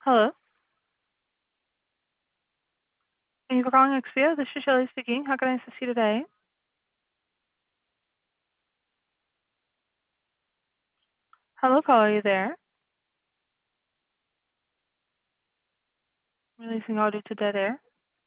Hello. Thank you for calling Expedia. This is Shelly speaking. How can I assist you today? Hello, caller. Are you there? Releasing audio to dead air.